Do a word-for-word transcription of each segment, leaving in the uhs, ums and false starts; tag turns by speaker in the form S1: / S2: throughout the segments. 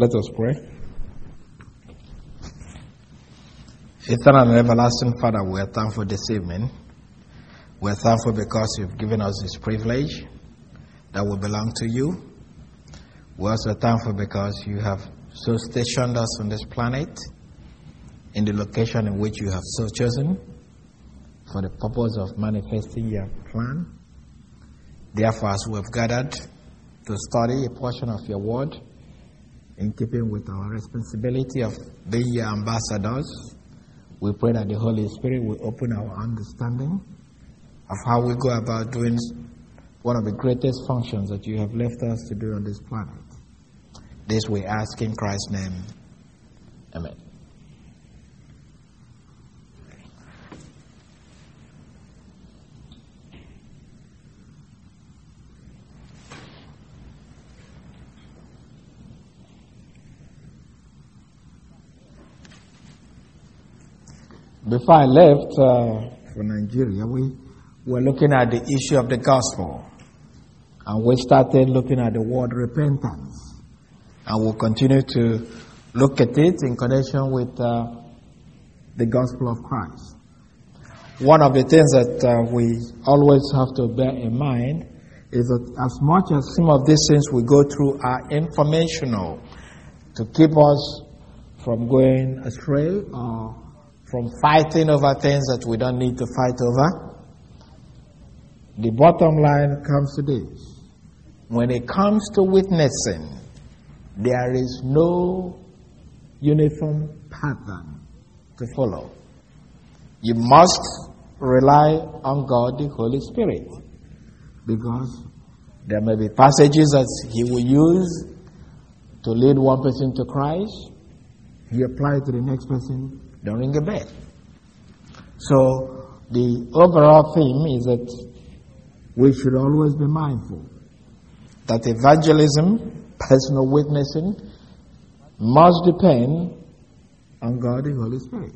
S1: Let us pray. Eternal and everlasting Father, we are thankful this evening. We are thankful because you've given us this privilege that will belong to you. We are also thankful because you have so stationed us on this planet in the location in which you have so chosen for the purpose of manifesting your plan. Therefore, as we have gathered to study a portion of your word, in keeping with our responsibility of being your ambassadors, we pray that the Holy Spirit will open our understanding of how we go about doing one of the greatest functions that you have left us to do on this planet. This we ask in Christ's name. Amen. Before I left uh, for Nigeria, we were looking at the issue of the gospel. And we started looking at the word repentance. And we'll continue to look at it in connection with uh, the gospel of Christ. One of the things that uh, we always have to bear in mind is that as much as some of these things we go through are informational to keep us from going astray or from fighting over things that we don't need to fight over, the bottom line comes to this. When it comes to witnessing, there is no uniform pattern to follow. You must rely on God, the Holy Spirit, because there may be passages that He will use to lead one person to Christ. He applies to the next person. Don't ring a bell. So the overall theme is that we should always be mindful that evangelism, personal witnessing, must depend on God the Holy Spirit.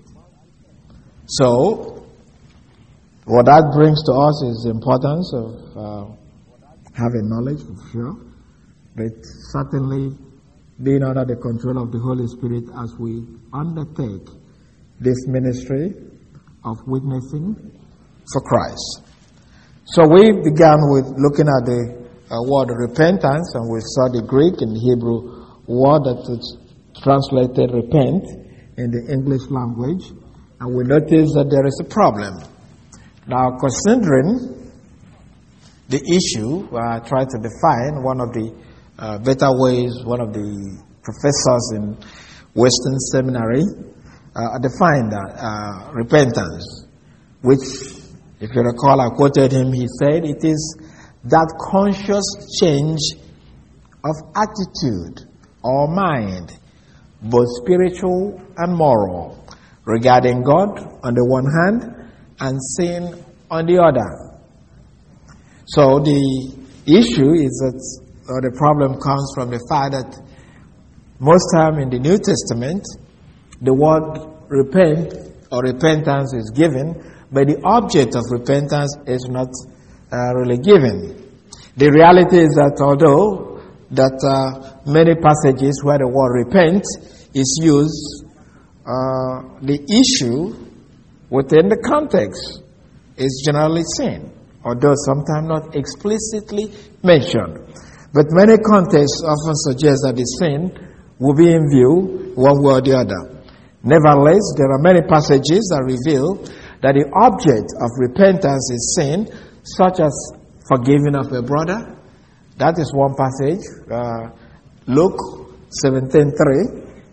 S1: So what that brings to us is the importance of uh, having knowledge, for sure, but certainly being under the control of the Holy Spirit as we undertake this ministry of witnessing for Christ. So we began with looking at the uh, word repentance, and we saw the Greek and Hebrew word that is translated repent in the English language, and we noticed that there is a problem. Now, considering the issue, I uh, tried to define one of the uh, better ways, one of the professors in Western Seminary Uh, defined that uh, repentance, which, if you recall, I quoted him. He said it is that conscious change of attitude or mind, both spiritual and moral, regarding God on the one hand and sin on the other. So the issue is that, or the problem comes from the fact that most time in the New Testament, the word repent or repentance is given, but the object of repentance is not uh, really given. The reality is that although that uh, many passages where the word repent is used, uh, the issue within the context is generally sin, although sometimes not explicitly mentioned. But many contexts often suggest that the sin will be in view one way or the other. Nevertheless, there are many passages that reveal that the object of repentance is sin, such as forgiving of a brother. That is one passage, uh, Luke seventeen three.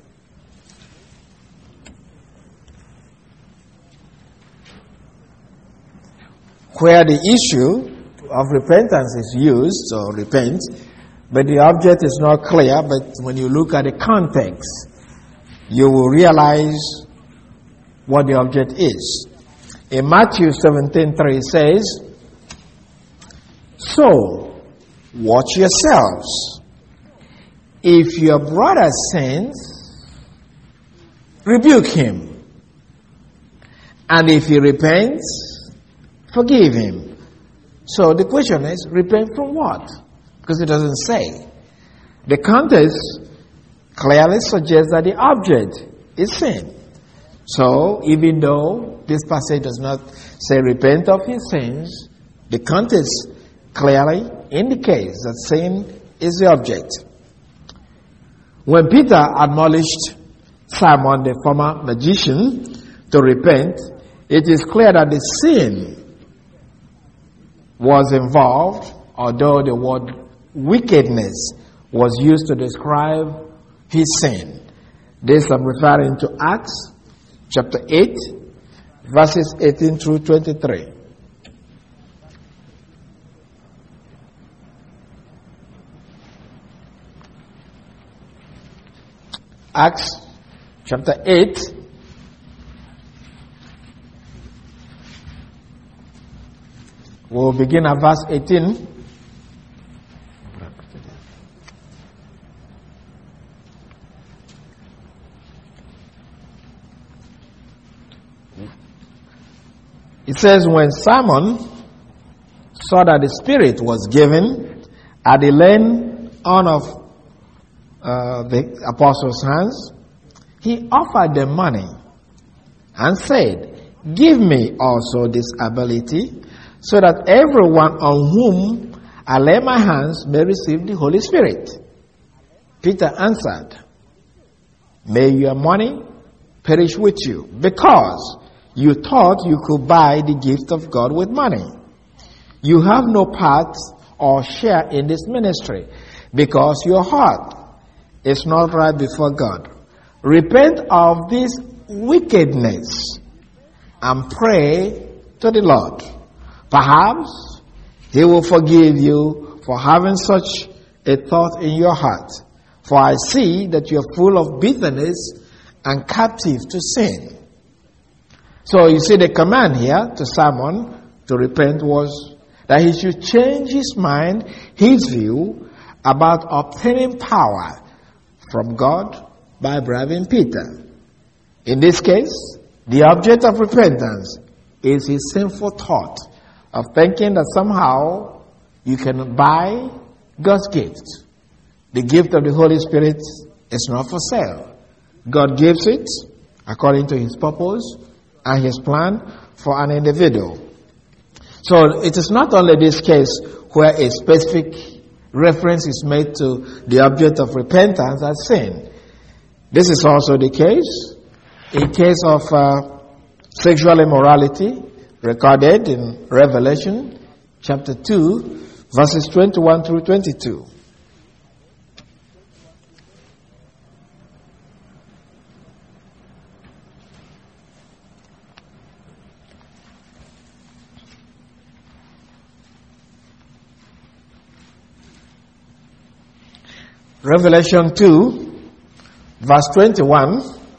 S1: Where the issue of repentance is used, or repent, but the object is not clear, but when you look at the context, you will realize what the object is. In Matthew seventeen three says, "So, watch yourselves. If your brother sins, rebuke him. And if he repents, forgive him." So the question is, repent from what? Because it doesn't say. The context clearly suggests that the object is sin. So, even though this passage does not say repent of his sins, the context clearly indicates that sin is the object. When Peter admonished Simon, the former magician, to repent, it is clear that the sin was involved, although the word wickedness was used to describe his sin. This I'm referring to Acts chapter eight, verses eighteen through twenty-three. Acts chapter eight, we'll begin at verse eighteen. It says, when Simon saw that the Spirit was given at the laying on of uh, the apostles' hands, he offered them money and said, give me also this ability, so that everyone on whom I lay my hands may receive the Holy Spirit. Peter answered, may your money perish with you, because you thought you could buy the gift of God with money. You have no part or share in this ministry, because your heart is not right before God. Repent of this wickedness and pray to the Lord. Perhaps he will forgive you for having such a thought in your heart. For I see that you are full of bitterness and captive to sin. So you see, the command here to Simon to repent was that he should change his mind, his view about obtaining power from God by bribing Peter. In this case, the object of repentance is his sinful thought of thinking that somehow you can buy God's gift. The gift of the Holy Spirit is not for sale. God gives it according to his purpose and his plan for an individual. So it is not only this case where a specific reference is made to the object of repentance as sin. This is also the case in case of uh, sexual immorality recorded in Revelation chapter two, verses twenty-one through twenty-two. Revelation two, verse twenty-one,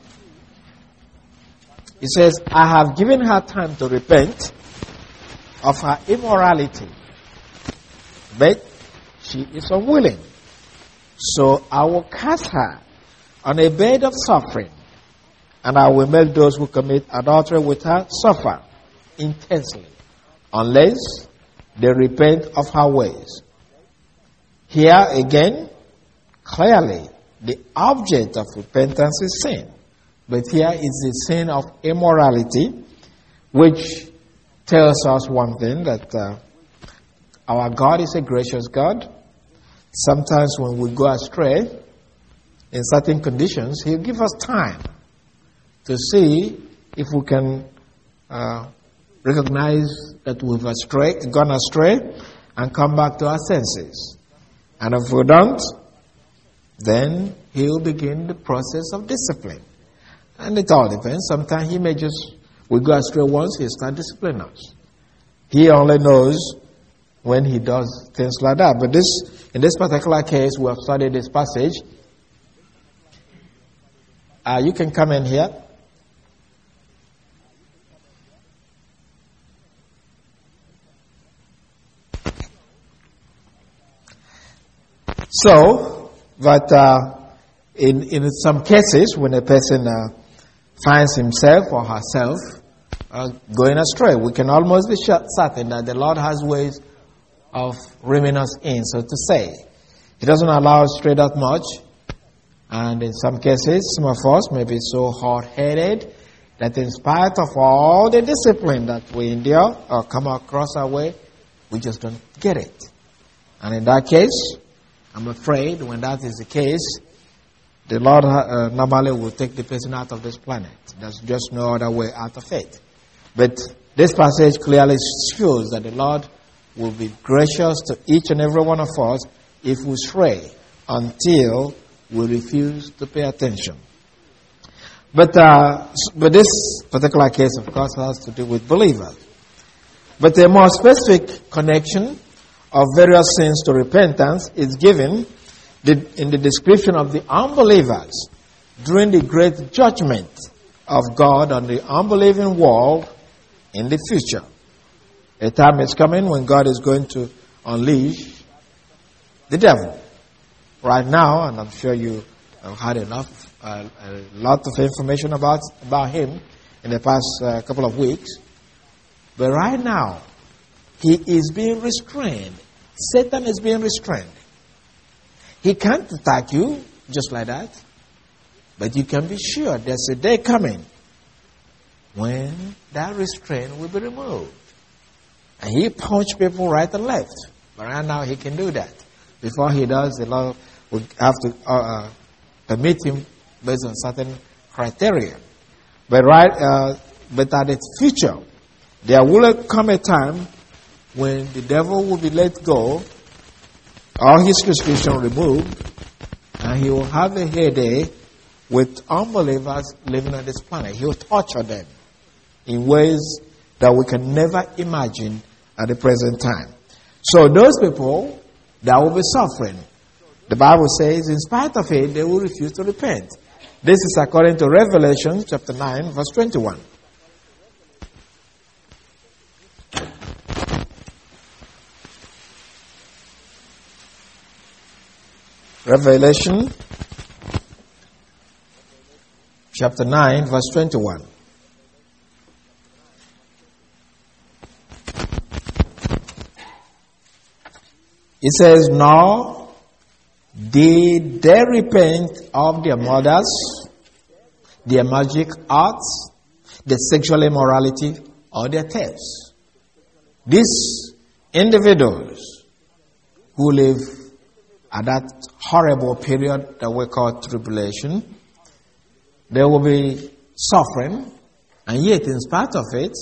S1: it says, I have given her time to repent of her immorality, but she is unwilling. So I will cast her on a bed of suffering, and I will make those who commit adultery with her suffer intensely, unless they repent of her ways. Here again, clearly, the object of repentance is sin. But here is the sin of immorality, which tells us one thing, that uh, our God is a gracious God. Sometimes when we go astray, in certain conditions, he'll give us time to see if we can uh, recognize that we've astray, gone astray and come back to our senses. And if we don't, then he'll begin the process of discipline. And it all depends. Sometimes he may just, we go astray once, he'll start disciplining us. He only knows when he does things like that. But this, in this particular case, we have studied this passage. Uh, you can come in here. So, but uh, in in some cases, when a person uh, finds himself or herself uh, going astray, we can almost be certain that the Lord has ways of reaming us in, so to say. He doesn't allow us straight out much, And in some cases, some of us may be so hard-headed that in spite of all the discipline that we endure or come across our way, we just don't get it. And in that case, I'm afraid when that is the case, the Lord uh, normally will take the person out of this planet. There's just no other way out of it. But this passage clearly shows that the Lord will be gracious to each and every one of us if we stray until we refuse to pay attention. But, uh, but this particular case, of course, has to do with believers. But a more specific connection of various sins to repentance is given in the description of the unbelievers during the great judgment of God on the unbelieving world in the future. A time is coming when God is going to unleash the devil. Right now, and I'm sure you have had enough, uh, a lot of information about, about him in the past uh, couple of weeks. But right now, he is being restrained. Satan is being restrained. He can't attack you just like that. But you can be sure there's a day coming when that restraint will be removed. And he punched people right and left. But right now he can do that. Before he does, the Lord will have to uh, uh, permit him based on certain criteria. But right, uh, but at the future, there will come a time when the devil will be let go, all his restriction removed, and he will have a heyday with unbelievers living on this planet. He will torture them in ways that we can never imagine at the present time. So those people that will be suffering, the Bible says, in spite of it, they will refuse to repent. This is according to Revelation chapter nine, verse twenty-one. Revelation chapter nine, verse twenty-one. It says, "Nor did they repent of their murders, their magic arts, their sexual immorality, or their thefts." These individuals who live at that horrible period that we call tribulation, they will be suffering, and yet in spite of it,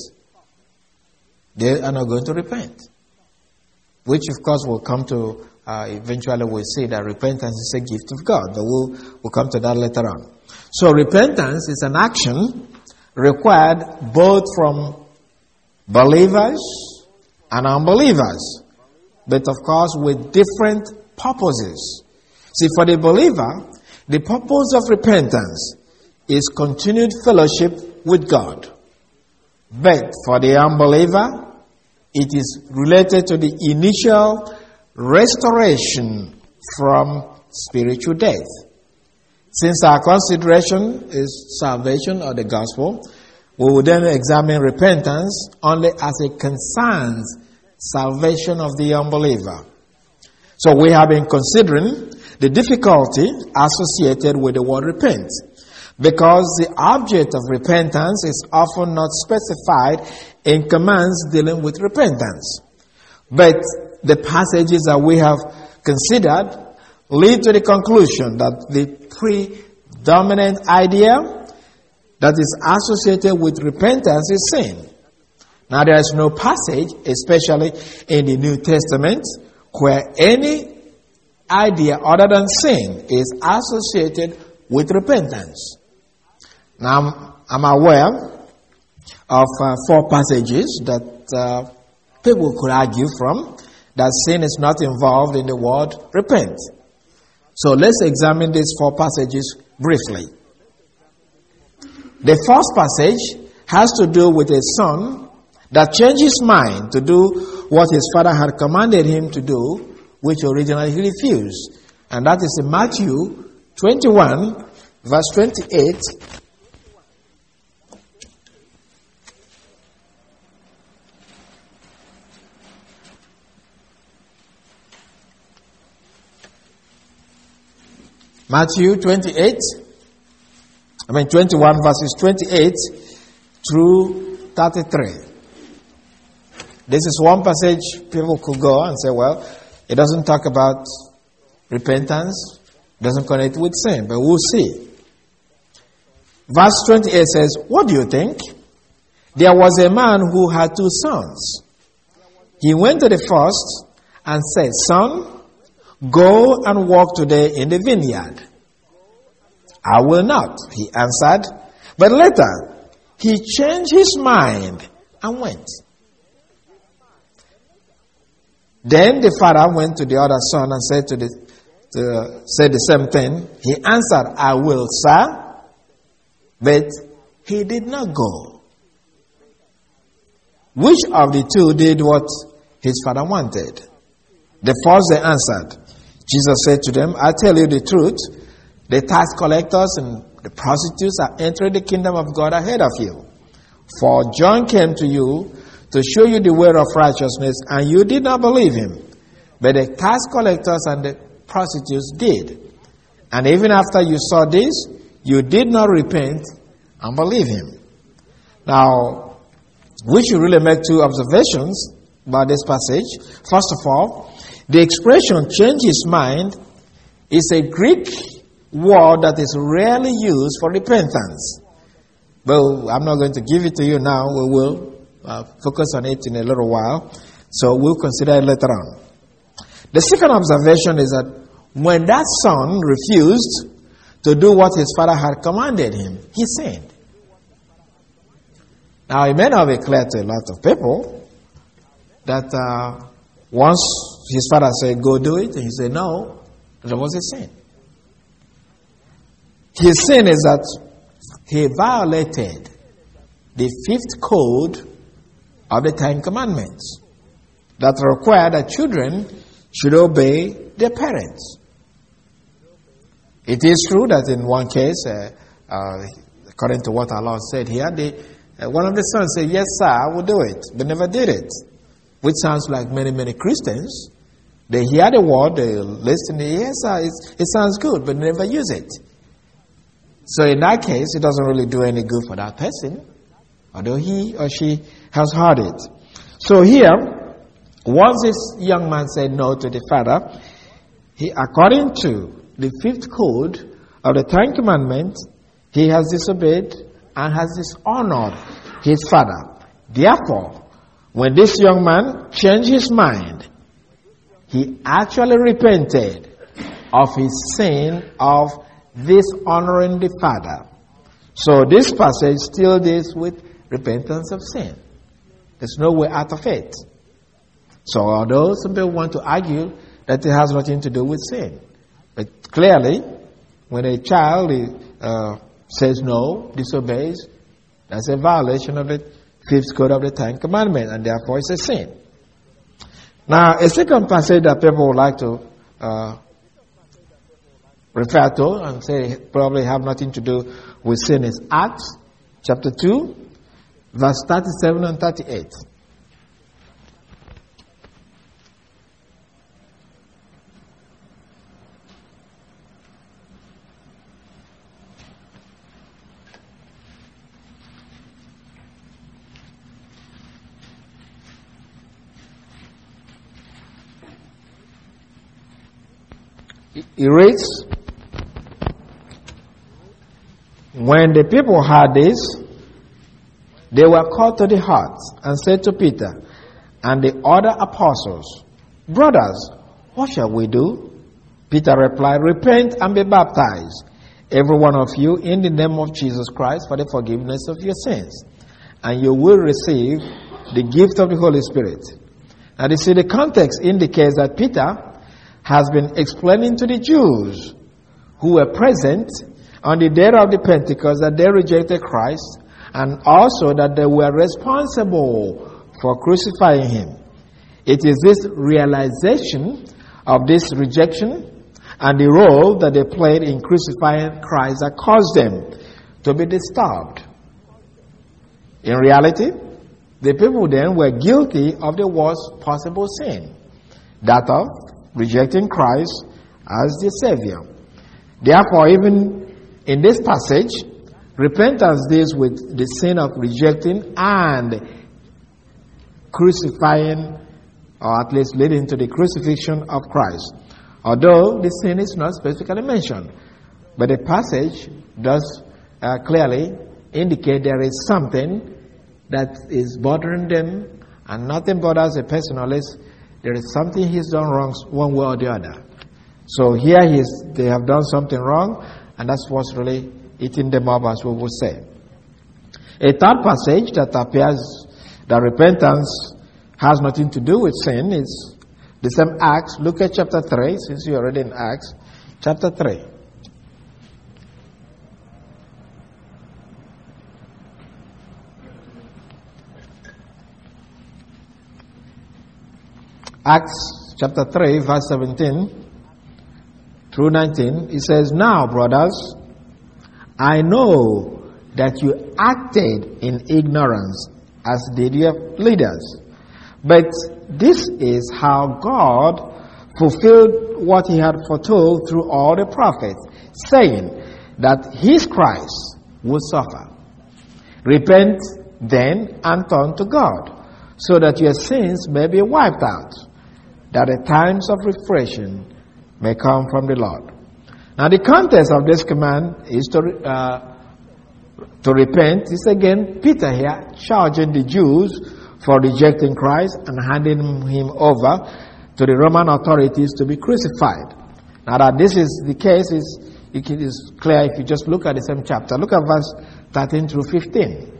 S1: they are not going to repent. Which of course will come to, uh, eventually we'll see that repentance is a gift of God, but we'll, we'll come to that later on. So repentance is an action required both from believers and unbelievers, but of course with different purposes. See, for the believer, the purpose of repentance is continued fellowship with God. But for the unbeliever, it is related to the initial restoration from spiritual death. Since our consideration is salvation or the gospel, we will then examine repentance only as it concerns salvation of the unbeliever. So we have been considering the difficulty associated with the word repent, because the object of repentance is often not specified in commands dealing with repentance. But the passages that we have considered lead to the conclusion that the predominant idea that is associated with repentance is sin. Now, there is no passage, especially in the New Testament, where any idea other than sin is associated with repentance. Now, I'm aware of uh, four passages that uh, people could argue from that sin is not involved in the word repent. So let's examine these four passages briefly. The first passage has to do with a son that changed his mind to do what his father had commanded him to do, which originally he refused. And that is in Matthew twenty-one, verse twenty-eight. Matthew twenty-eight, I mean twenty-one verses twenty-eight through thirty-three. This is one passage people could go and say, well, it doesn't talk about repentance, doesn't connect with sin, but we'll see. Verse twenty-eight says, what do you think? There was a man who had two sons. He went to the first and said, son, go and work today in the vineyard. I will not, he answered. But later, he changed his mind and went. Then the father went to the other son and said to the to, said the same thing. He answered, I will, sir. But he did not go. Which of the two did what his father wanted? The first they answered. Jesus said to them, I tell you the truth, the tax collectors and the prostitutes are entering the kingdom of God ahead of you. For John came to you to show you the way of righteousness, and you did not believe him. But the tax collectors and the prostitutes did. And even after you saw this, you did not repent and believe him. Now, we should really make two observations about this passage. First of all, the expression change his mind is a Greek word that is rarely used for repentance. But I'm not going to give it to you now. We will uh, focus on it in a little while. So we'll consider it later on. The second observation is that when that son refused to do what his father had commanded him, he sinned. Now, it may not be clear to a lot of people that uh, once his father said, go do it, and he said, no, there was a sin. His sin is that he violated the fifth code of the Ten Commandments that require that children should obey their parents. It is true that in one case, uh, uh, according to what our Lord said here, the, uh, one of the sons said, yes, sir, I will do it, but never did it. Which sounds like many, many Christians. They hear the word, they listen, yes, sir, it's, it sounds good, but never use it. So in that case, it doesn't really do any good for that person, although he or she has heard it. So here, once this young man said no to the father, he, according to the fifth code of the Ten Commandments, he has disobeyed and has dishonored his father. Therefore, when this young man changed his mind, he actually repented of his sin of dishonoring the father. So this passage still deals with repentance of sin. There's no way out of it. So although some people want to argue that it has nothing to do with sin, but clearly, when a child uh, says no, disobeys, that's a violation of the fifth code of the Ten Commandments, and therefore it's a sin. Now, a second passage that people would like to uh, refer to and say probably have nothing to do with sin is Acts chapter two, verse thirty-seven and thirty-eight. He reads, when the people heard this, they were called to the heart and said to Peter and the other apostles, brothers, what shall we do? Peter replied, repent and be baptized, every one of you, in the name of Jesus Christ for the forgiveness of your sins, and you will receive the gift of the Holy Spirit. Now you see, the context indicates that Peter has been explaining to the Jews who were present on the day of the Pentecost that they rejected Christ, and also that they were responsible for crucifying him. It is this realization of this rejection and the role that they played in crucifying Christ that caused them to be disturbed. In reality, the people then were guilty of the worst possible sin, that of rejecting Christ as the Savior. Therefore, even in this passage, repentance deals with the sin of rejecting and crucifying, or at least leading to the crucifixion of Christ. Although the sin is not specifically mentioned, but the passage does uh, clearly indicate there is something that is bothering them, and nothing bothers a person unless there is something he's done wrong one way or the other. So here he is, they have done something wrong, and that's what's really eating them up, as we would say. A third passage that appears that repentance has nothing to do with sin is the same Acts. Look at chapter three, since you're already in Acts. Chapter three. Acts chapter three, verse seventeen through nineteen. It says, "Now, brothers, I know that you acted in ignorance, as did your leaders. But this is how God fulfilled what he had foretold through all the prophets, saying that his Christ would suffer. Repent then and turn to God, so that your sins may be wiped out, that the times of refreshing may come from the Lord." Now the context of this command is to uh, to repent. It's again Peter here charging the Jews for rejecting Christ and handing him over to the Roman authorities to be crucified. Now that this is the case, is it is clear if you just look at the same chapter. Look at verse thirteen through fifteen.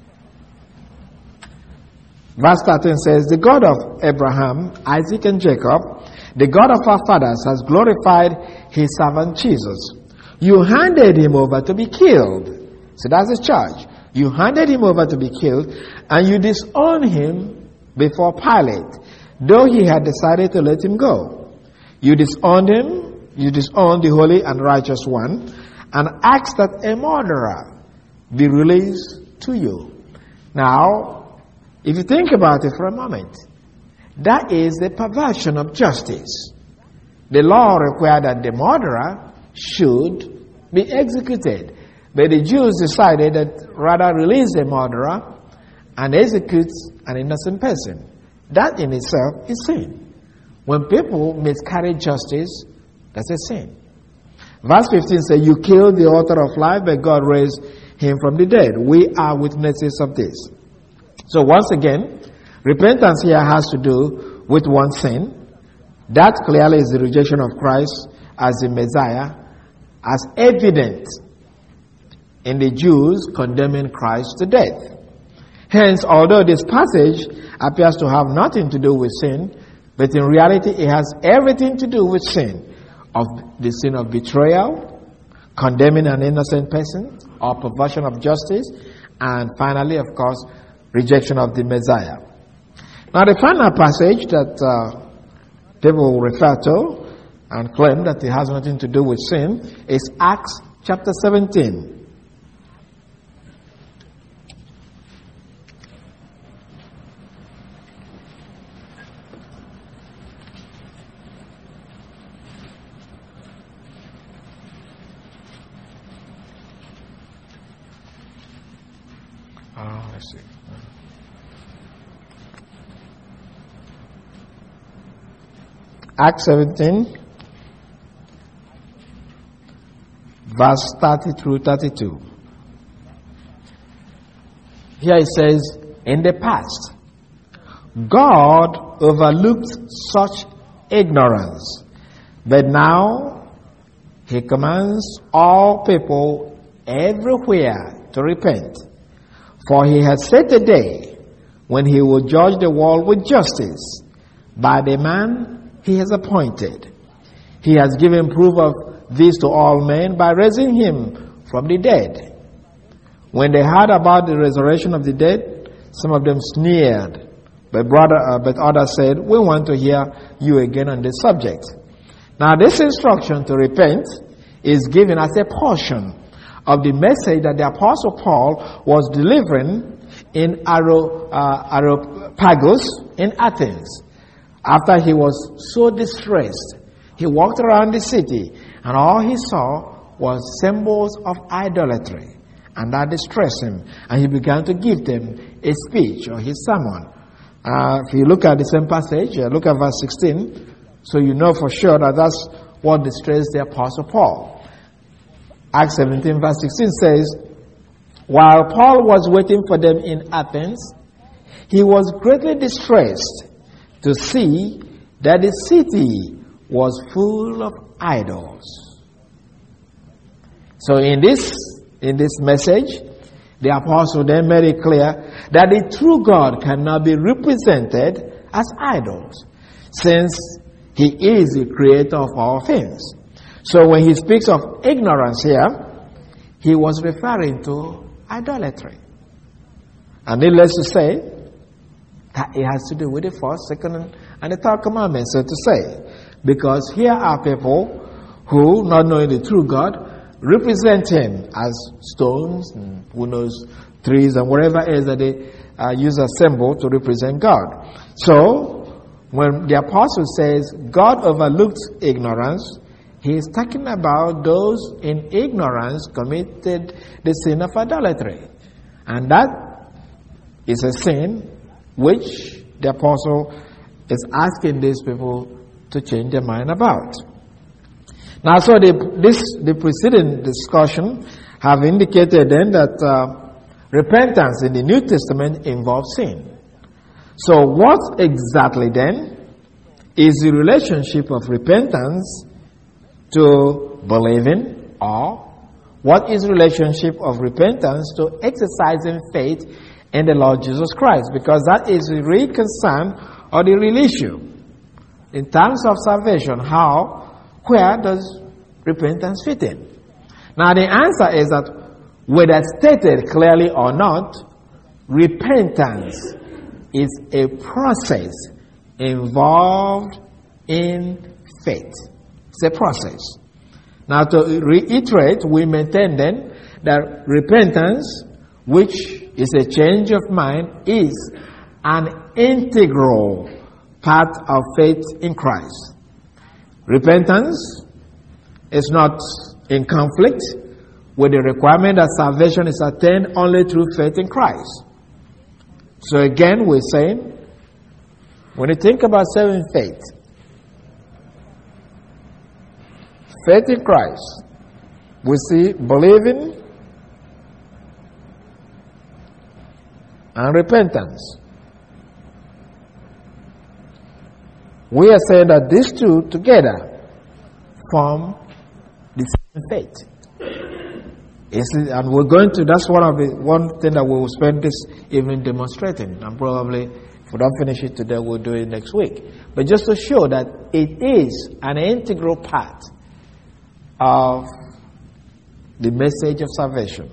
S1: Verse thirteen says, "The God of Abraham, Isaac, and Jacob, the God of our fathers, has glorified his servant Jesus. You handed him over to be killed." So that's his charge. You handed him over to be killed, and you disowned him before Pilate, though he had decided to let him go. You disowned him, you disowned the Holy and Righteous One, and asked that a murderer be released to you. Now, if you think about it for a moment, that is the perversion of justice. The law required that the murderer should be executed. But the Jews decided that rather release the murderer and execute an innocent person. That in itself is sin. When people miscarry justice, that's a sin. Verse fifteen says, "You killed the author of life, but God raised him from the dead. We are witnesses of this." So once again, repentance here has to do with one sin. That clearly is the rejection of Christ as the Messiah, as evident in the Jews condemning Christ to death. Hence, although this passage appears to have nothing to do with sin, but in reality it has everything to do with sin, of the sin of betrayal, condemning an innocent person, or perversion of justice, and finally, of course, rejection of the Messiah. Now, the final passage that uh, people will refer to and claim that it has nothing to do with sin is Acts chapter seventeen. Oh, let's see. Acts seventeen, verse thirty through thirty-two. Here it says, "In the past, God overlooked such ignorance, but now he commands all people everywhere to repent. For he has set a day when he will judge the world with justice by the man he has appointed. He has given proof of this to all men by raising him from the dead." When they heard about the resurrection of the dead, some of them sneered, but brother, uh, but others said, "We want to hear you again on this subject." Now, this instruction to repent is given as a portion of the message that the Apostle Paul was delivering in Aro, uh, Areopagus in Athens. After he was so distressed, he walked around the city, and all he saw was symbols of idolatry, and that distressed him. And he began to give them a speech or his sermon. Uh, if you look at the same passage, uh, look at verse sixteen, so you know for sure that that's what distressed the Apostle Paul. Acts seventeen verse sixteen says, while Paul was waiting for them in Athens, he was greatly distressed to see that the city was full of idols. So in this, in this message, the apostle then made it clear that the true God cannot be represented as idols, since he is the creator of all things. So when he speaks of ignorance here, he was referring to idolatry. And needless to say, that it has to do with the first, second, and the third commandment, so to say. Because here are people who, not knowing the true God, represent him as stones, and who knows, trees, and whatever else that they uh, use as symbol to represent God. So, when the apostle says God overlooked ignorance, he is talking about those in ignorance committed the sin of idolatry. And that is a sin which the apostle is asking these people to change their mind about. Now, so the, this, the preceding discussion have indicated then that uh, repentance in the New Testament involves sin. So what exactly then is the relationship of repentance to believing, or what is the relationship of repentance to exercising faith in the Lord Jesus Christ? Because that is the real concern or the real issue. In terms of salvation, how, where does repentance fit in? Now the answer is that whether stated clearly or not, repentance is a process involved in faith. It's a process. Now to reiterate, we maintain then that repentance, which is a change of mind, is an integral part of faith in Christ. Repentance is not in conflict with the requirement that salvation is attained only through faith in Christ. So again, we're saying, when you think about saving faith, faith in Christ, we see believing and repentance. We are saying that these two together form the same faith. It's, and we're going to, that's one of the, one thing that we will spend this evening demonstrating. And probably, if we don't finish it today, we'll do it next week. But just to show that it is an integral part of the message of salvation.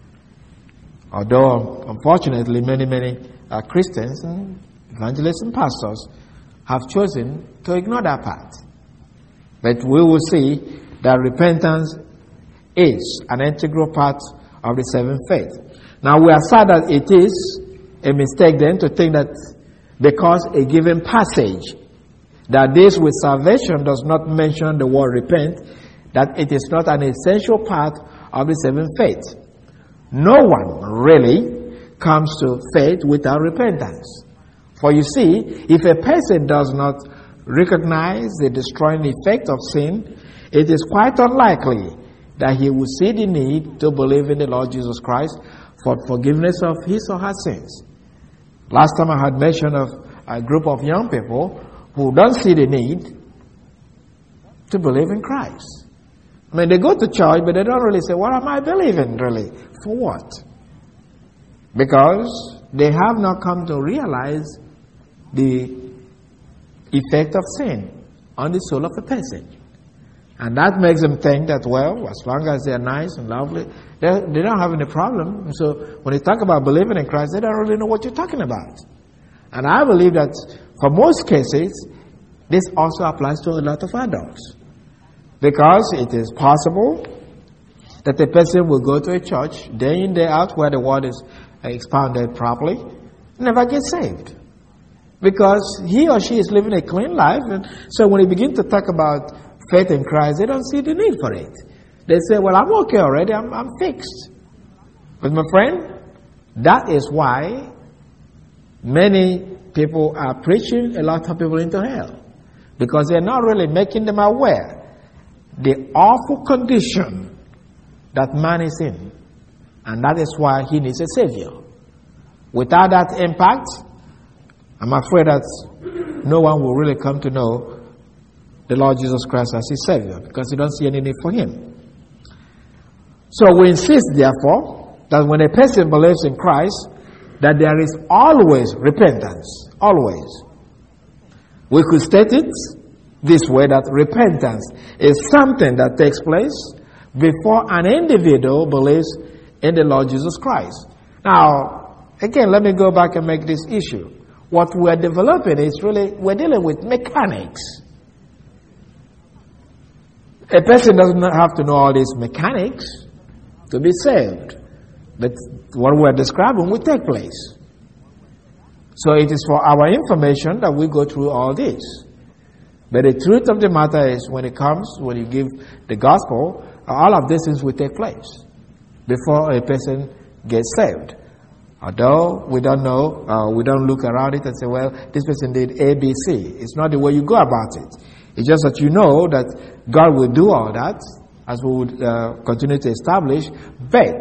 S1: Although, unfortunately, many, many uh, Christians and evangelists and pastors have chosen to ignore that part. But we will see that repentance is an integral part of the saving faith. Now, we are sad that it is a mistake then to think that because a given passage that deals with salvation does not mention the word repent, that it is not an essential part of the saving faith. No one really comes to faith without repentance. For you see, if a person does not recognize the destroying effect of sin, it is quite unlikely that he will see the need to believe in the Lord Jesus Christ for forgiveness of his or her sins. Last time I had mentioned of a group of young people who don't see the need to believe in Christ. I mean, they go to church, but they don't really say, what am I believing, really? For what? Because they have not come to realize the effect of sin on the soul of a person. And that makes them think that, well, as long as they're nice and lovely, they, they don't have any problem. So when they talk about believing in Christ, they don't really know what you're talking about. And I believe that for most cases, this also applies to a lot of adults. Because it is possible that a person will go to a church day in, day out, where the word is expounded properly, never get saved. Because he or she is living a clean life. And so when they begin to talk about faith in Christ, they don't see the need for it. They say, well, I'm okay already. I'm, I'm fixed. But my friend, that is why many people are preaching a lot of people into hell. Because they're not really making them aware the awful condition that man is in. And that is why he needs a Savior. Without that impact, I'm afraid that no one will really come to know the Lord Jesus Christ as his Savior, because you don't see any need for him. So we insist, therefore, that when a person believes in Christ, that there is always repentance. Always. We could state it this way, that repentance is something that takes place before an individual believes in the Lord Jesus Christ. Now, again, let me go back and make this issue. What we're developing is really, we're dealing with mechanics. A person does not have to know all these mechanics to be saved. But what we're describing will take place. So it is for our information that we go through all this. But the truth of the matter is, when it comes, when you give the gospel, all of these things will take place before a person gets saved. Although we don't know, uh, we don't look around it and say, well, this person did A, B, C. It's not the way you go about it. It's just that you know that God will do all that, as we would uh, continue to establish. But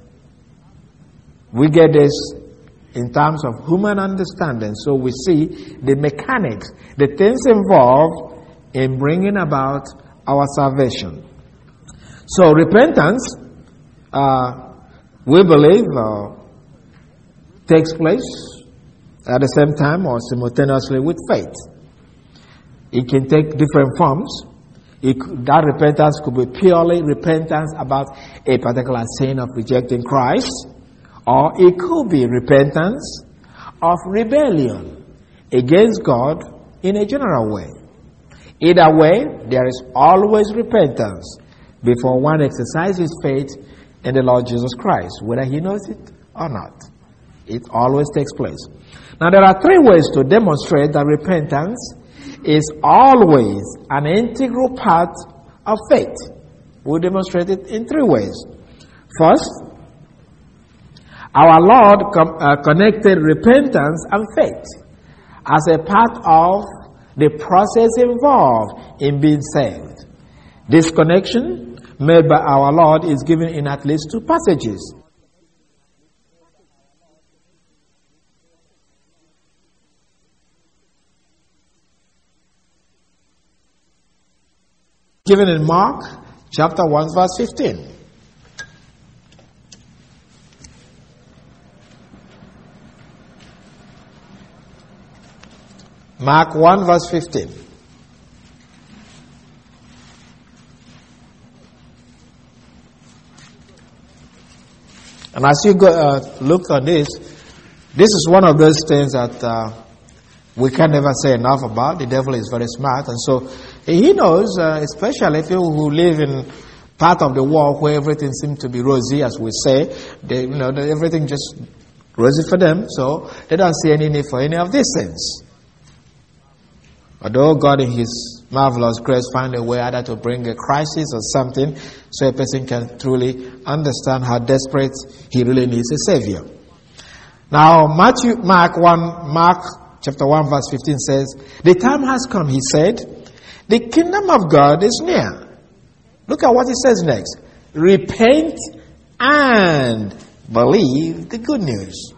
S1: we get this in terms of human understanding. So we see the mechanics, the things involved in bringing about our salvation. So repentance, uh, we believe, uh, takes place at the same time or simultaneously with faith. It can take different forms. It, that repentance could be purely repentance about a particular sin of rejecting Christ, or it could be repentance of rebellion against God in a general way. Either way, there is always repentance before one exercises faith in the Lord Jesus Christ, whether he knows it or not. It always takes place. Now, there are three ways to demonstrate that repentance is always an integral part of faith. We'll demonstrate it in three ways. First, our Lord com- uh, connected repentance and faith as a part of the process involved in being saved. This connection made by our Lord is given in at least two passages. Given in Mark chapter one verse fifteen. Mark one verse fifteen. And as you go, uh, look at this, this is one of those things that uh, we can never say enough about. The devil is very smart, and so he knows, uh, especially people who live in part of the world where everything seems to be rosy, as we say. They, you know, everything just rosy for them, so they don't see any need for any of these things. Although God in his marvelous grace find a way either to bring a crisis or something so a person can truly understand how desperate he really needs a Savior. Now, Matthew, Mark one, Mark chapter one verse fifteen says, the time has come, he said, the kingdom of God is near. Look at what he says next. Repent and believe the good news.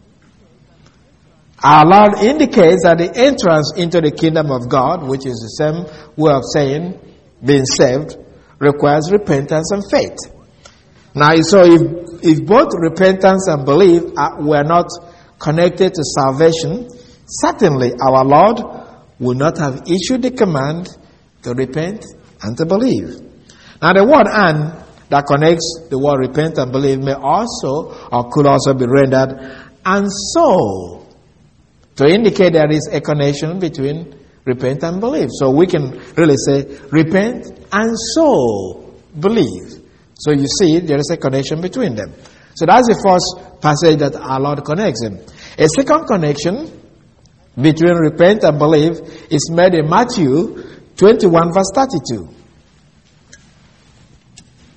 S1: Our Lord indicates that the entrance into the kingdom of God, which is the same way of saying being saved, requires repentance and faith. Now, so if, if both repentance and belief are, were not connected to salvation, certainly our Lord would not have issued the command to repent and to believe. Now, the word "and" that connects the word repent and believe may also or could also be rendered "and so," to indicate there is a connection between repent and believe. So we can really say repent and so believe. So you see there is a connection between them. So that's the first passage that our Lord connects them. A second connection between repent and believe is made in Matthew twenty-one verse thirty-two.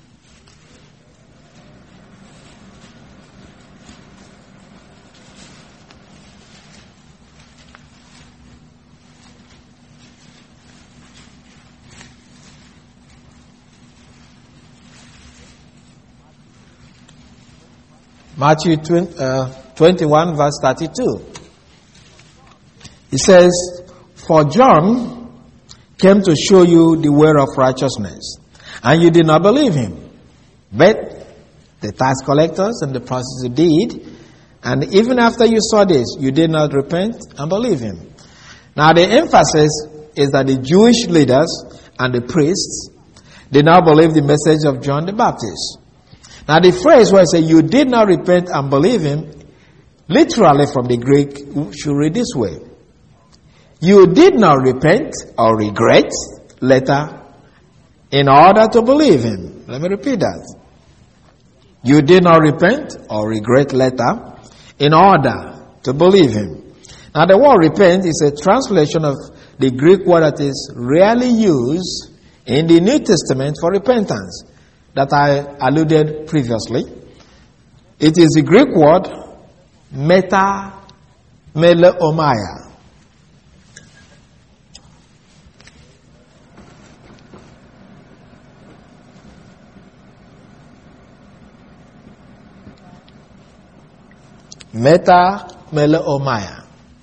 S1: Matthew twenty-one, verse thirty-two. It says, "For John came to show you the way of righteousness, and you did not believe him. But the tax collectors and the prostitutes did, and even after you saw this, you did not repent and believe him." Now the emphasis is that the Jewish leaders and the priests did not believe the message of John the Baptist. Now the phrase where it says, "you did not repent and believe him," literally from the Greek, you should read this way: "You did not repent or regret later in order to believe him." Let me repeat that. You did not repent or regret later in order to believe him. Now the word repent is a translation of the Greek word that is rarely used in the New Testament for repentance that I alluded previously. It is the Greek word meta meleomai. Meta meleomai.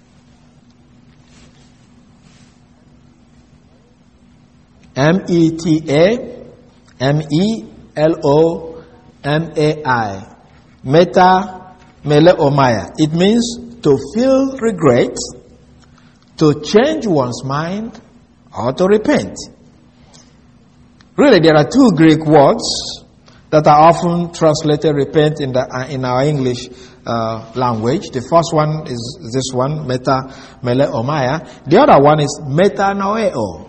S1: M E T A M E L O M A I. Meta meleomai. It means to feel regret, to change one's mind, or to repent. Really, there are two Greek words that are often translated repent in the uh, in our English uh, language. The first one is this one, meta meleomai. The other one is metanoeo.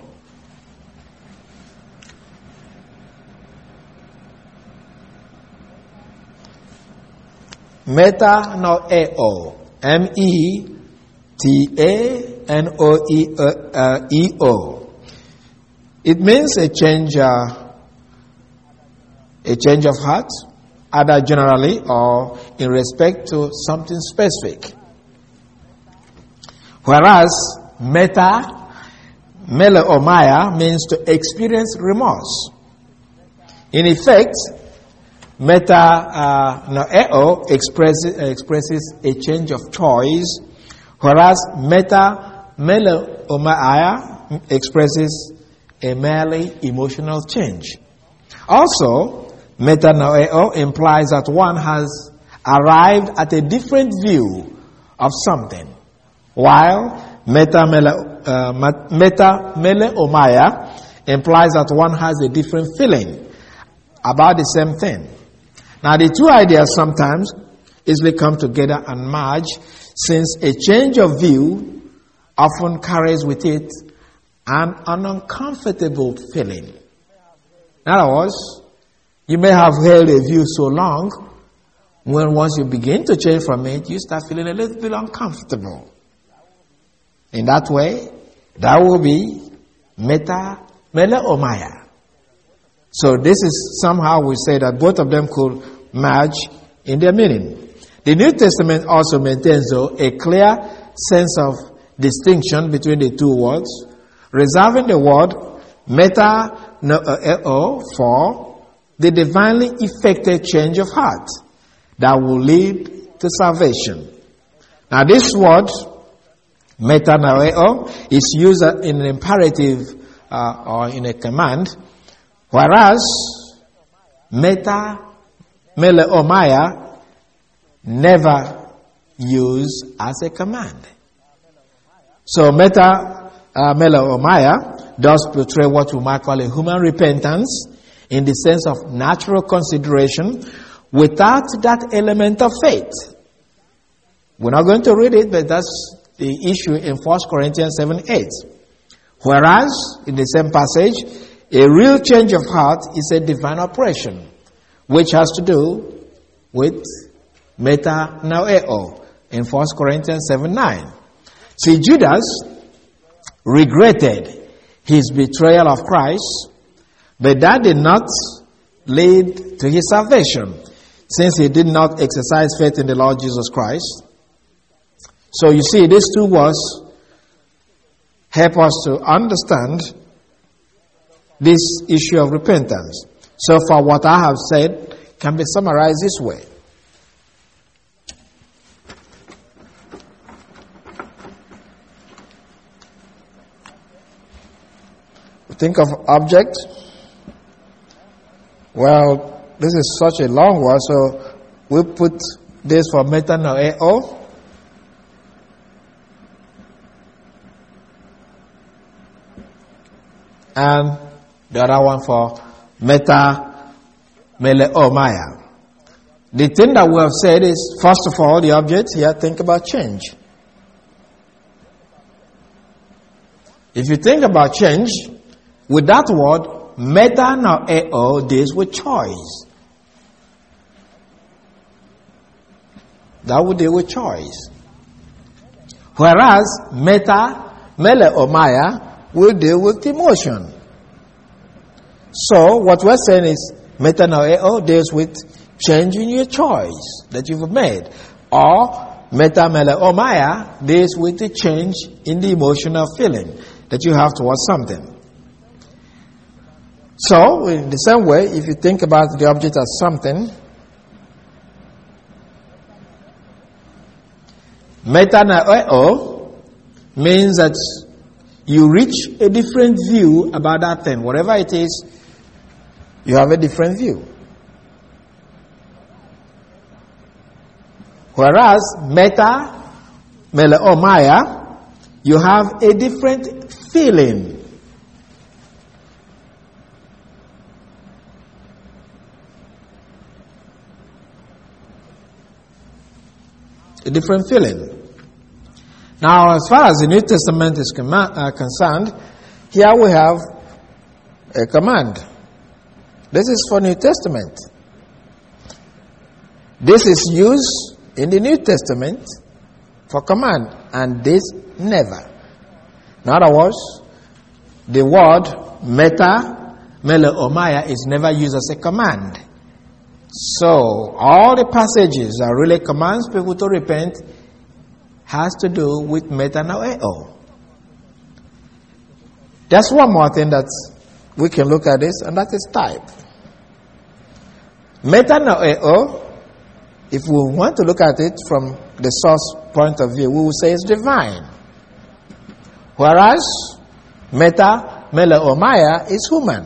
S1: Metanoeo. M E T A N O E O. It means a change, uh, a change of heart, either generally or in respect to something specific. Whereas meta meleomai means to experience remorse. In effect, meta uh, noeo expresses, expresses a change of choice, whereas meta meleomai expresses a merely emotional change. Also, meta noeo implies that one has arrived at a different view of something, while meta mele, uh, meta meleomai implies that one has a different feeling about the same thing. Now, the two ideas sometimes easily come together and merge, since a change of view often carries with it an, an uncomfortable feeling. In other words, you may have held a view so long, when once you begin to change from it, you start feeling a little bit uncomfortable. In that way, that will be meta meleomai. So this is somehow we say that both of them could merge in their meaning. The New Testament also maintains, though, a clear sense of distinction between the two words, reserving the word meta noeo for the divinely effected change of heart that will lead to salvation. Now this word meta noeo is used in an imperative uh, or in a command, whereas meta meleomai never used as a command. So meta uh, meleomai does portray what we might call a human repentance in the sense of natural consideration without that element of faith. We're not going to read it, but that's the issue in First Corinthians seven eight. Whereas, in the same passage, a real change of heart is a divine operation, which has to do with metanoeo in First Corinthians seven nine. See, Judas regretted his betrayal of Christ, but that did not lead to his salvation, since he did not exercise faith in the Lord Jesus Christ. So you see, these two words help us to understand this issue of repentance. So far, what I have said can be summarized this way. think of object. Well, this is such a long word, so we put this for metanoeo. And the other one for meta meleomaya. The thing that we have said is, first of all, the object here, think about change. If you think about change, with that word, metanoeo deals with choice. That would deal with choice. Whereas meta meleomaya will deal with emotion. So what we're saying is metanoeo deals with change in your choice that you've made, or metameleomaya deals with the change in the emotional feeling that you have towards something. So in the same way, if you think about the object as something, metanoeo means that you reach a different view about that thing. Whatever it is, you have a different view. Whereas meta meleomaya, you have a different feeling. A different feeling. Now, as far as the New Testament is com- uh, concerned, here we have a command. This is for New Testament. This is used in the New Testament for command, and this never. In other words, the word meta meleomaya is never used as a command. So, all the passages that really commands people to repent has to do with metanoeo. There's one more thing that we can look at this, and that is type. Metanoeo, if we want to look at it from the source point of view, we will say it's divine. Whereas meta meleomaya is human.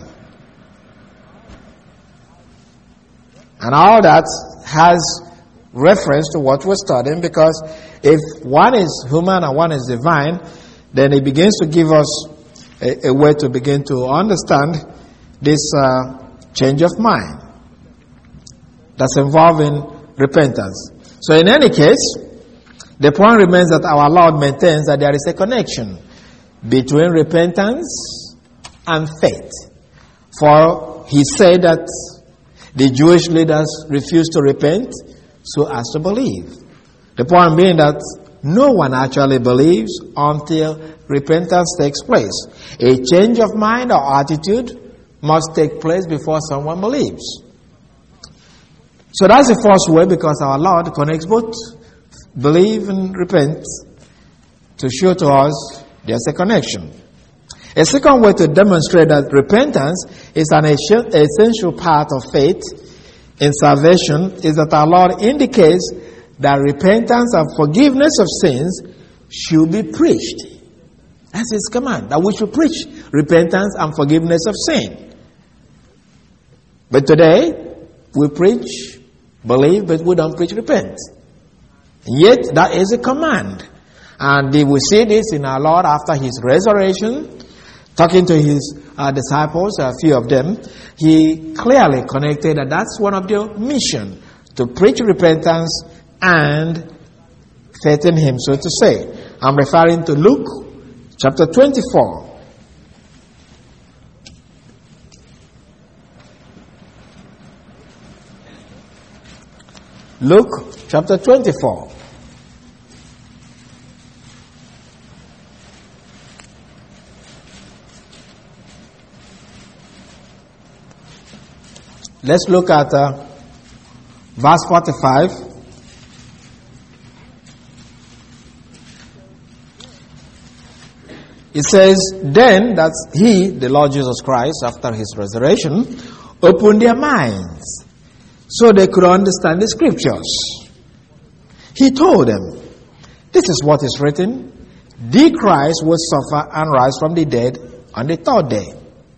S1: And all that has reference to what we're studying, because if one is human and one is divine, then it begins to give us a, a way to begin to understand this uh, change of mind that's involving repentance. So in any case, the point remains that our Lord maintains that there is a connection between repentance and faith. For he said that the Jewish leaders refused to repent so as to believe. The point being that no one actually believes until repentance takes place. A change of mind or attitude must take place before someone believes. So that's the first way, because our Lord connects both believe and repent to show to us there's a connection. A second way to demonstrate that repentance is an essential part of faith in salvation is that our Lord indicates that repentance and forgiveness of sins should be preached. That's his command, that we should preach repentance and forgiveness of sin. But today, we preach, believe, but we don't preach repent. And yet, that is a command. And we see this in our Lord after his resurrection. Talking to his uh, disciples, a few of them, he clearly connected that that's one of their mission, to preach repentance and faith in him, so to say. I'm referring to Luke chapter twenty-four. Luke chapter twenty-four. Let's look at uh, verse forty-five. It says, then, that's he, the Lord Jesus Christ, after his resurrection, opened their minds so they could understand the scriptures. He told them, this is what is written, the Christ will suffer and rise from the dead on the third day.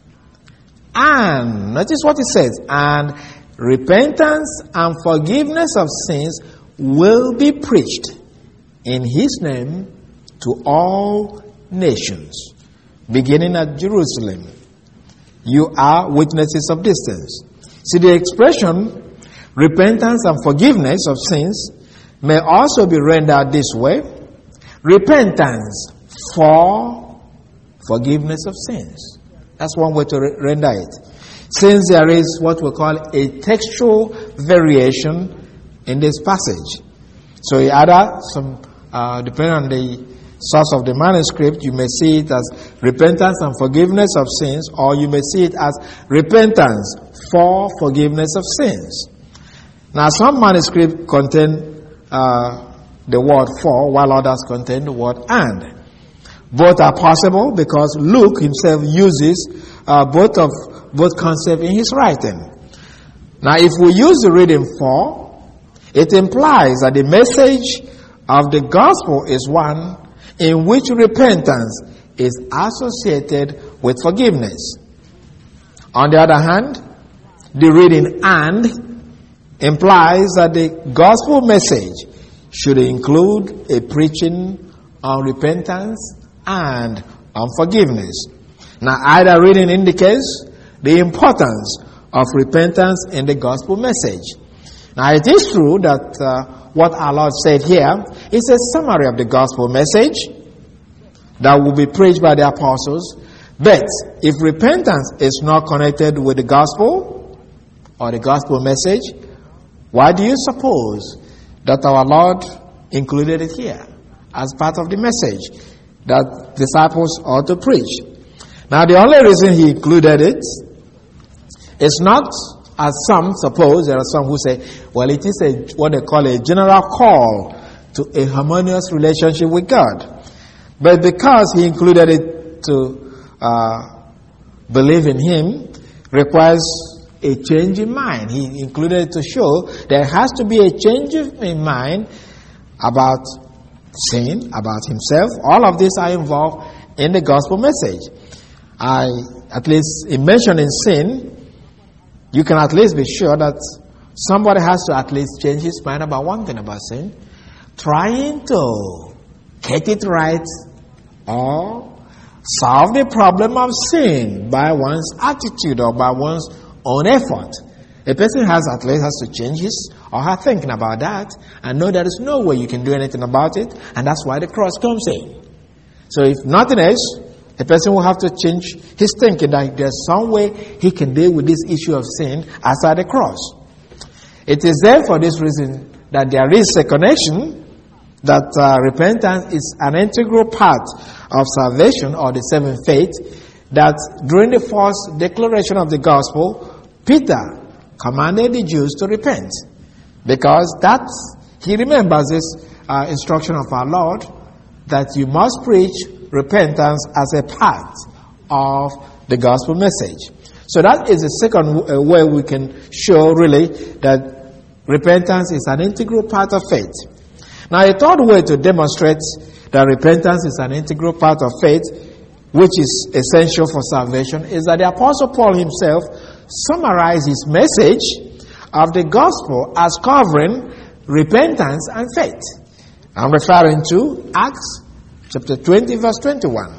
S1: And, notice what it says, and repentance and forgiveness of sins will be preached in his name to all nations, beginning at Jerusalem. You are witnesses of these things. See, the expression repentance and forgiveness of sins may also be rendered this way: repentance for forgiveness of sins. That's one way to re- render it. Since there is what we call a textual variation in this passage. So either, some, uh, depending on the source of the manuscript, you may see it as repentance and forgiveness of sins, or you may see it as repentance for forgiveness of sins. Now, some manuscripts contain uh, the word for, while others contain the word and. Both are possible because Luke himself uses uh, both of both concepts in his writing. Now, if we use the reading for, it implies that the message of the gospel is one in which repentance is associated with forgiveness. On the other hand, the reading and implies that the gospel message should include a preaching on repentance and on forgiveness. Now, either reading indicates the importance of repentance in the gospel message. Now, it is true that uh, what our Lord said here is a summary of the gospel message that will be preached by the apostles. But if repentance is not connected with the gospel or the gospel message, why do you suppose that our Lord included it here as part of the message that disciples ought to preach? Now, the only reason he included it is not, as some suppose, there are some who say, well, it is a what they call a general call to a harmonious relationship with God. But because he included it to uh, believe in him requires a change in mind. He included it to show there has to be a change in mind about sin, about himself. All of these are involved in the gospel message. I, at least in mentioning sin, you can at least be sure that somebody has to at least change his mind about one thing about sin, trying to get it right or solve the problem of sin by one's attitude or by one's own effort. A person has at least has to change his or her thinking about that and know there is no way you can do anything about it, and that's why the cross comes in. So if nothing else, a person will have to change his thinking that there's some way he can deal with this issue of sin outside the cross. It is there for this reason that there is a connection that uh, repentance is an integral part of salvation or the saving faith, that during the first declaration of the gospel, Peter commanded the Jews to repent, because that he remembers this uh, instruction of our Lord that you must preach repentance as a part of the gospel message. So that is the second w- uh, way we can show really that repentance is an integral part of faith. Now, a third way to demonstrate that repentance is an integral part of faith, which is essential for salvation, is that the Apostle Paul himself summarized his message of the gospel as covering repentance and faith. I'm referring to Acts chapter twenty, verse twenty-one.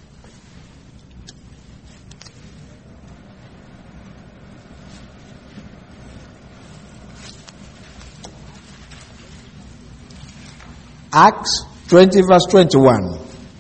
S1: Acts twenty, verse twenty-one.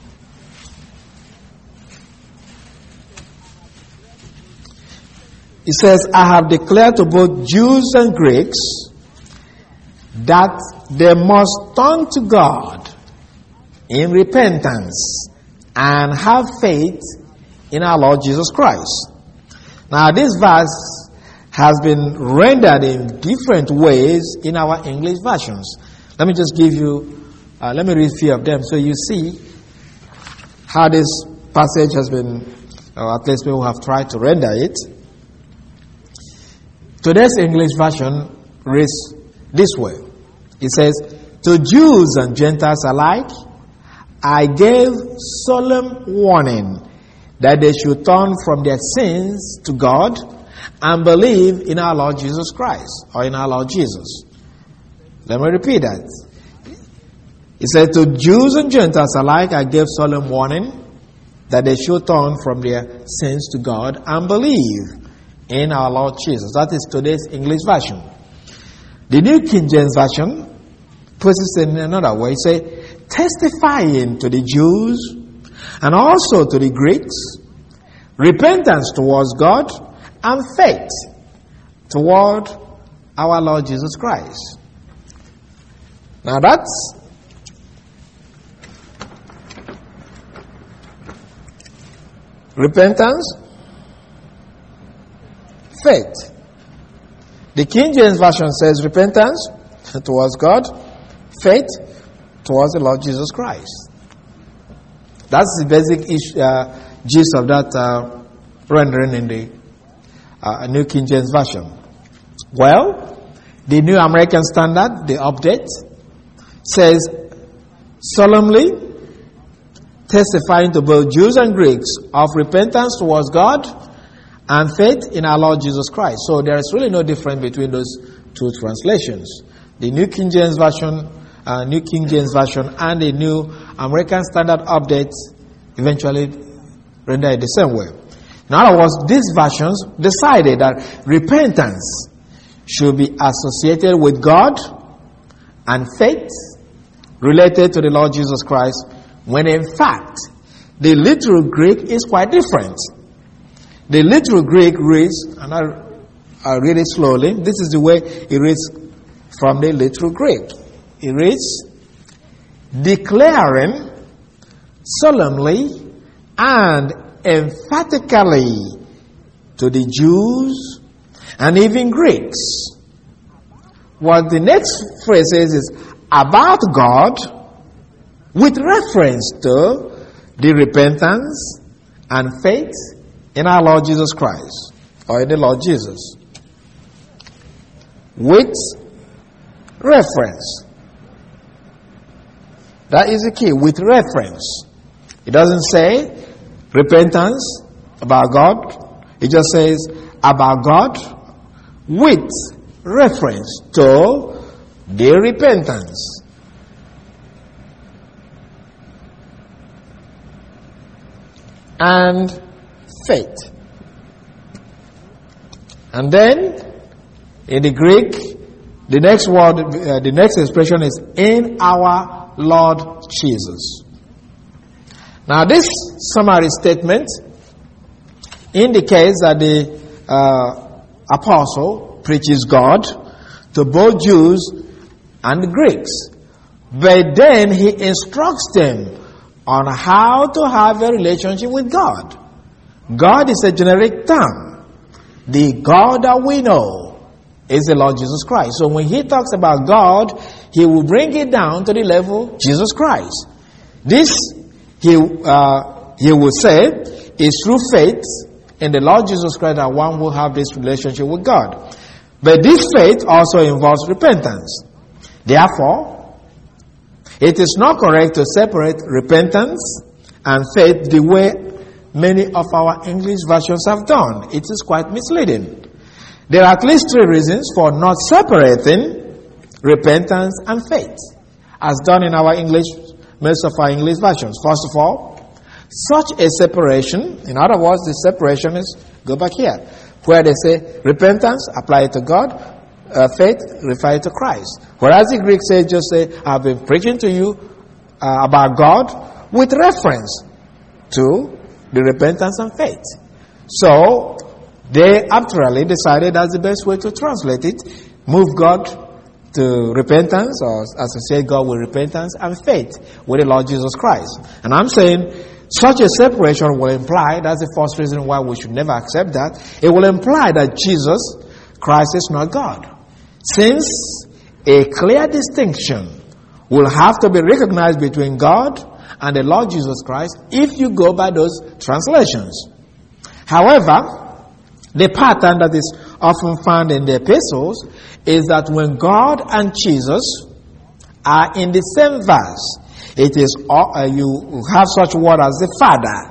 S1: It says, I have declared to both Jews and Greeks that they must turn to God in repentance and have faith in our Lord Jesus Christ. Now, this verse has been rendered in different ways in our English versions. Let me just give you, uh, let me read a few of them so you see how this passage has been, or at least people have tried to render it. Today's English version reads this way. It says, to Jews and Gentiles alike, I gave solemn warning that they should turn from their sins to God and believe in our Lord Jesus Christ, or in our Lord Jesus. Let me repeat that. He said, to Jews and Gentiles alike, I gave solemn warning that they should turn from their sins to God and believe in our Lord Jesus. That is today's English version. The New King James Version puts it in another way. It says, testifying to the Jews and also to the Greeks, repentance towards God and faith toward our Lord Jesus Christ. Now that's repentance, faith. The King James Version says repentance towards God, faith towards the Lord Jesus Christ. That's the basic issue, uh, gist of that uh, rendering in the uh, New King James Version. Well, the New American Standard, the update, says solemnly testifying to both Jews and Greeks of repentance towards God and faith in our Lord Jesus Christ. So there is really no difference between those two translations. The New King James Version, uh, New King James Version, and the New American Standard Update eventually render it the same way. In other words, these versions decided that repentance should be associated with God and faith related to the Lord Jesus Christ, when in fact the literal Greek is quite different. The literal Greek reads, and I, I read it slowly. This is the way it reads from the literal Greek. It reads, declaring solemnly and emphatically to the Jews and even Greeks. What the next phrase says is about God with reference to the repentance and faith in our Lord Jesus Christ, or in the Lord Jesus. With reference. That is the key, with reference. It doesn't say repentance about God. It just says about God with reference to the repentance. And faith. And then, in the Greek, the next word, uh, the next expression is in our Lord Jesus. Now, this summary statement indicates that the uh, apostle preaches God to both Jews and Greeks, but then he instructs them on how to have a relationship with God. God is a generic term. The God that we know is the Lord Jesus Christ. So when he talks about God, he will bring it down to the level Jesus Christ. This, he uh, he will say, is through faith in the Lord Jesus Christ that one will have this relationship with God. But this faith also involves repentance. Therefore, it is not correct to separate repentance and faith the way many of our English versions have done. It is quite misleading. There are at least three reasons for not separating repentance and faith, as done in our English, most of our English versions. First of all, such a separation, in other words, the separation is, go back here, where they say repentance, apply it to God, Uh, faith, refer to Christ. Whereas the Greek says, just say, I've been preaching to you uh, about God with reference to the repentance and faith. So, they actually decided that's the best way to translate it. Move God to repentance, or associate God with repentance and faith with the Lord Jesus Christ. And I'm saying, such a separation will imply, that's the first reason why we should never accept that, it will imply that Jesus Christ is not God. Since a clear distinction will have to be recognized between God and the Lord Jesus Christ if you go by those translations. However, the pattern that is often found in the epistles is that when God and Jesus are in the same verse, it is uh, you have such word as the Father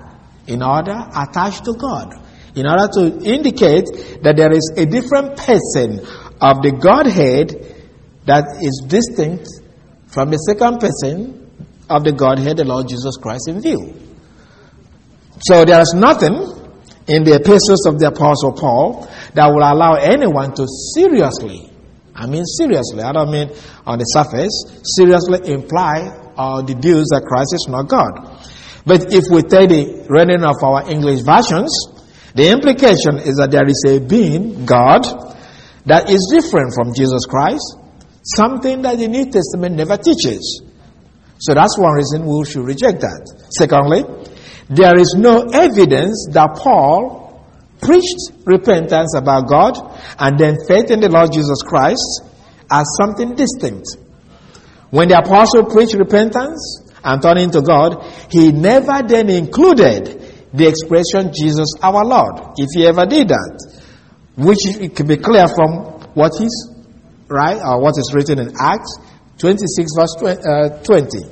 S1: in order attached to God, in order to indicate that there is a different person of the Godhead that is distinct from the second person of the Godhead, the Lord Jesus Christ, in view. So there is nothing in the epistles of the Apostle Paul that will allow anyone to seriously, I mean seriously, I don't mean on the surface, seriously imply or deduce that Christ is not God. But if we take the rendering of our English versions, the implication is that there is a being, God, that is different from Jesus Christ, something that the New Testament never teaches. So that's one reason we should reject that. Secondly, there is no evidence that Paul preached repentance about God and then faith in the Lord Jesus Christ as something distinct. When the apostle preached repentance and turning to God, he never then included the expression Jesus our Lord, if he ever did that, which it can be clear from what is right or what is written in Acts twenty-six verse twenty.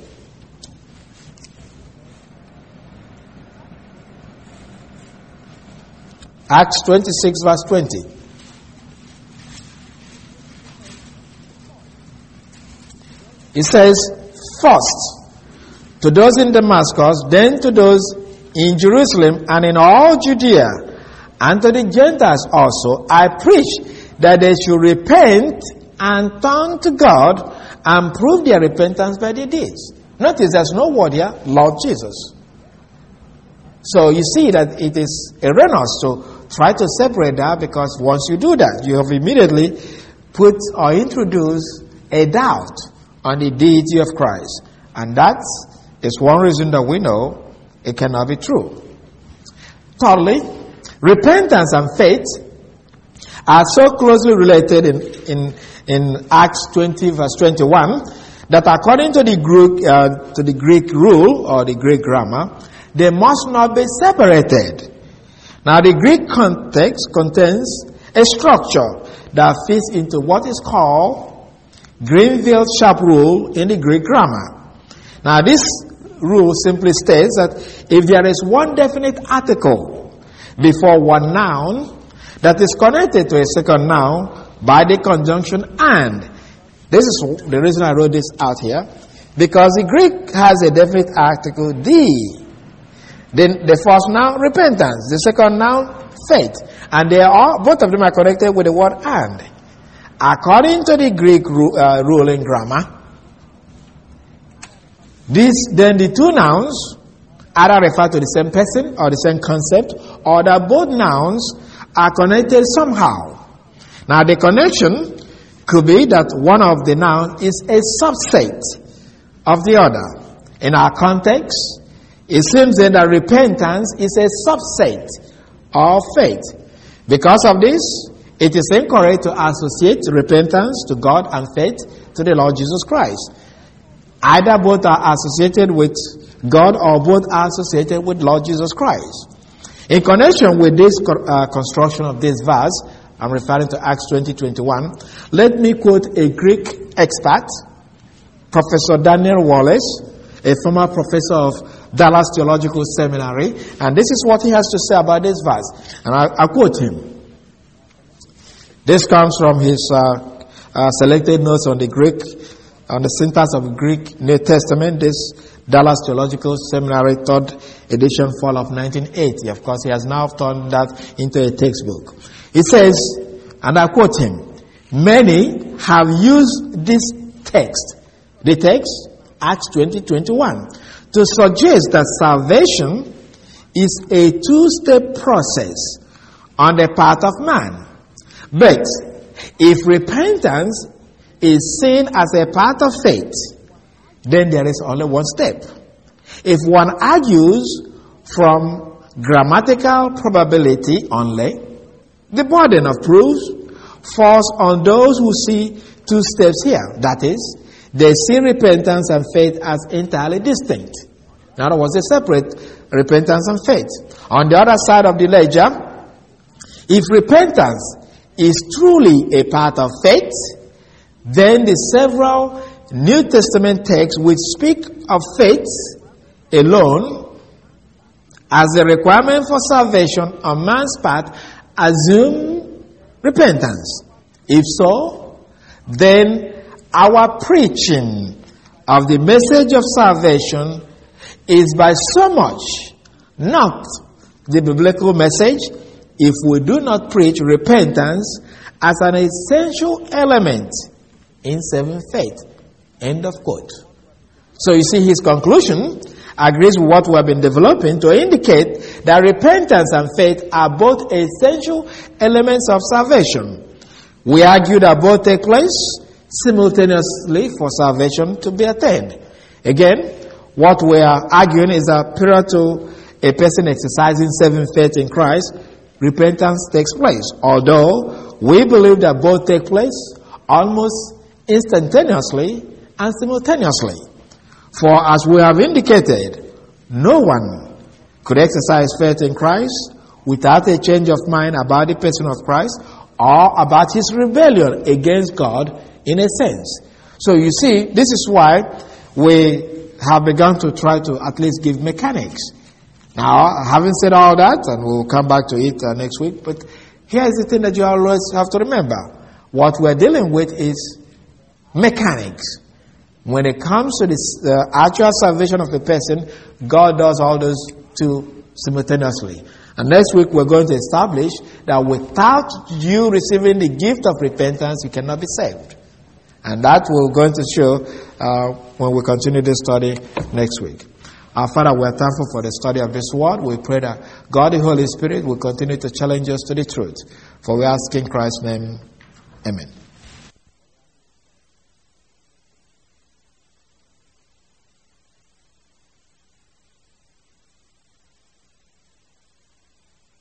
S1: Acts twenty-six verse twenty. It says, first to those in Damascus, then to those in Jerusalem and in all Judea, and to the Gentiles also, I preach that they should repent and turn to God and prove their repentance by their deeds. Notice there's no word here, Lord Jesus. So you see that it is erroneous to try to separate that, because once you do that, you have immediately put or introduced a doubt on the deity of Christ. And that is one reason that we know it cannot be true. Thirdly, repentance and faith are so closely related in, in, in Acts twenty verse twenty-one that according to the Greek, uh, to the Greek rule or the Greek grammar, they must not be separated. Now the Greek context contains a structure that fits into what is called Greenville Sharp rule in the Greek grammar. Now this rule simply states that if there is one definite article before one noun that is connected to a second noun by the conjunction and. This is the reason I wrote this out here, because the Greek has a definite article, the. Then the first noun, repentance. The second noun, faith. And they are, both of them are connected with the word and. According to the Greek ru- uh, rule in grammar, this, then the two nouns either refer to the same person or the same concept, or that both nouns are connected somehow. Now the connection could be that one of the nouns is a subset of the other. In our context, it seems then that repentance is a subset of faith. Because of this, it is incorrect to associate repentance to God and faith to the Lord Jesus Christ. Either both are associated with God or both are associated with Lord Jesus Christ. In connection with this uh, construction of this verse, I'm referring to Acts twenty twenty-one, let me quote a Greek expert, Professor Daniel Wallace, a former professor of Dallas Theological Seminary, and this is what he has to say about this verse. And I, I quote him. This comes from his uh, uh, selected notes on the Greek, on the syntax of the Greek New Testament, this Dallas Theological Seminary, third edition, fall of nineteen eighty. Of course, he has now turned that into a textbook. He says, and I quote him, many have used this text, the text, Acts twenty twenty-one, to suggest that salvation is a two-step process on the part of man. But if repentance is seen as a part of faith, then there is only one step. If one argues from grammatical probability only, the burden of proof falls on those who see two steps here. That is, they see repentance and faith as entirely distinct. In other words, they separate repentance and faith. On the other side of the ledger, if repentance is truly a part of faith, then the several New Testament texts which speak of faith alone as the requirement for salvation on man's part assume repentance? If so, then our preaching of the message of salvation is by so much not the biblical message if we do not preach repentance as an essential element in saving faith. End of quote. So you see, his conclusion agrees with what we have been developing to indicate that repentance and faith are both essential elements of salvation. We argue that both take place simultaneously for salvation to be attained. Again, what we are arguing is that prior to a person exercising saving faith in Christ, repentance takes place. Although we believe that both take place almost instantaneously and simultaneously. For as we have indicated, no one could exercise faith in Christ without a change of mind about the person of Christ or about his rebellion against God in a sense. So you see, this is why we have begun to try to at least give mechanics. Now, having said all that, and we'll come back to it uh, next week, but here's the thing that you always have to remember. What we're dealing with is mechanics. When it comes to this uh, actual salvation of the person, God does all those two simultaneously. And next week we're going to establish that without you receiving the gift of repentance, you cannot be saved. And that we're going to show uh, when we continue this study next week. Our Father, we are thankful for the study of this word. We pray that God the Holy Spirit will continue to challenge us to the truth. For we ask in Christ's name, amen.